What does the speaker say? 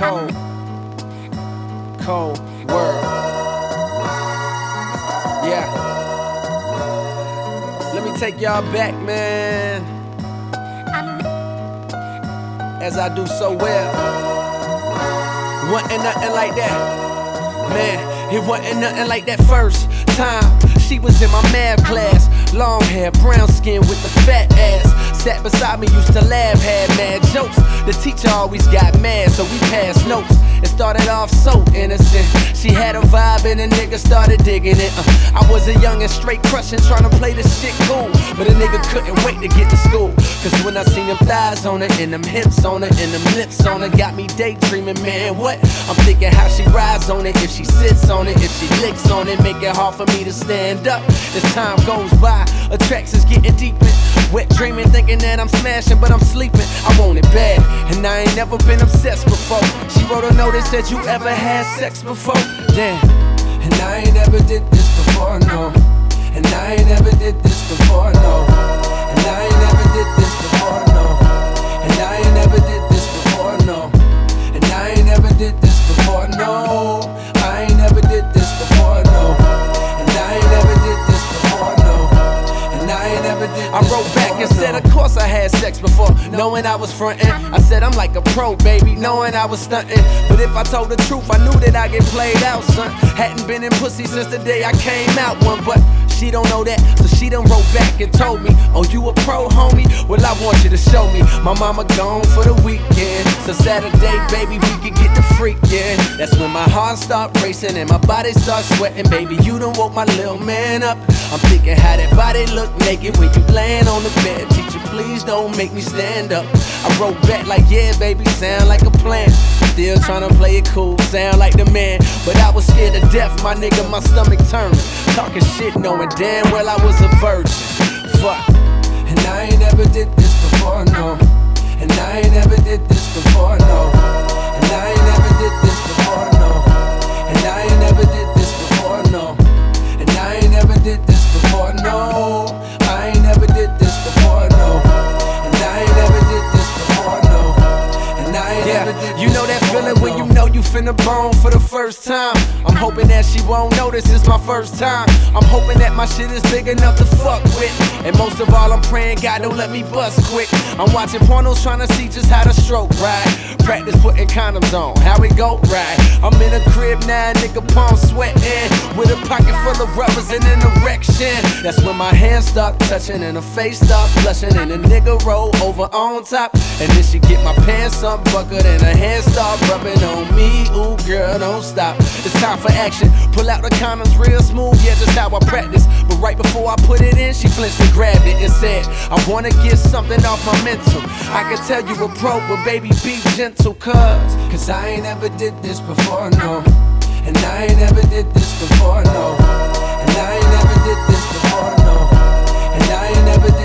Cold world. Yeah. Let me take y'all back, man. As I do so well. Wasn't nothing like that. Man, it wasn't nothing like that first time. She was in my math class. Long hair, brown skin with the fat ass. Sat beside me, used to laugh, had mad jokes. The teacher always got mad, so we passed notes. It started off so innocent. She had a vibe and a nigga started digging it. I was a young and straight crushing, trying to play this shit cool. But a nigga couldn't wait to get to school. Cause when I seen them thighs on her, and them hips on her, and them lips on her, got me daydreaming, man, what? I'm thinking how she rides on it, if she sits on it, if she licks on it, make it hard for me to stand up. As time goes by, attractions getting deeper. Wet dreaming, thinking that I'm smashing, but I'm sleeping. I want it bad, and I ain't never been obsessed before. She wrote a note that said, you ever had sex before? Damn, and I ain't never did this before, no. And I ain't never did this before, no. And I ain't never did this before, no. And I ain't never did this before, no. And I ain't never did this before, no. I ain't never did this before, no. And I ain't never did this before, no. And I ain't never did this before. I wrote back and said, of course I had sex before, knowing I was frontin'. I said I'm like a pro, baby, knowing I was stuntin'. But if I told the truth, I knew that I get played out, son. Hadn't been in pussy since the day I came out one, but she don't know that, so she done wrote back and told me, oh, you a pro, homie? Well, I want you to show me. My mama gone for the weekend, so Saturday, baby, we can get the freakin'. That's when my heart start racing and my body start sweating. Baby, you done woke my little man up. I'm thinking how that body look naked when you layin' on the bed. Teacher, please don't make me stand up. I wrote back like, yeah, baby, sound like a plan. Still tryna play it cool, sound like the man. But I was scared to death, my nigga, my stomach turned. Talking shit, knowing damn well I was a virgin. Fuck. And I ain't never did this before, no. And I ain't never did this before, no. And I ain't never did this before, no. And I ain't never did this before, no. And I ain't never did this before, no. I ain't never did this before, no. And I ain't never did this before, no. And I ain't never did this. You know that feeling when you know you finna bone for the first time. I'm hoping that she won't notice it's my first time. I'm hoping that my shit is big enough to fuck with. And most of all, I'm praying God don't let me bust quick. I'm watching pornos trying to see just how to stroke right. Practice putting condoms on, how it go right. I'm in a crib now, nigga, palm sweating, with a pocket full of rubbers and an erection. That's when my hands start touching and her face start blushing, and the nigga roll over on top. And then she get my pants unbuckled and her hands start rubbing on me. Ooh, girl, don't stop. It's time for action. Pull out the condoms real smooth, yeah, just how I practice. But right before I put it in, she flinched and grabbed it and said, I wanna get something off my mental. I can tell you a pro, but baby, be gentle, cause I ain't ever did this before, no. And I ain't ever did this before, no. And I ain't never did this before, no. And I ain't never did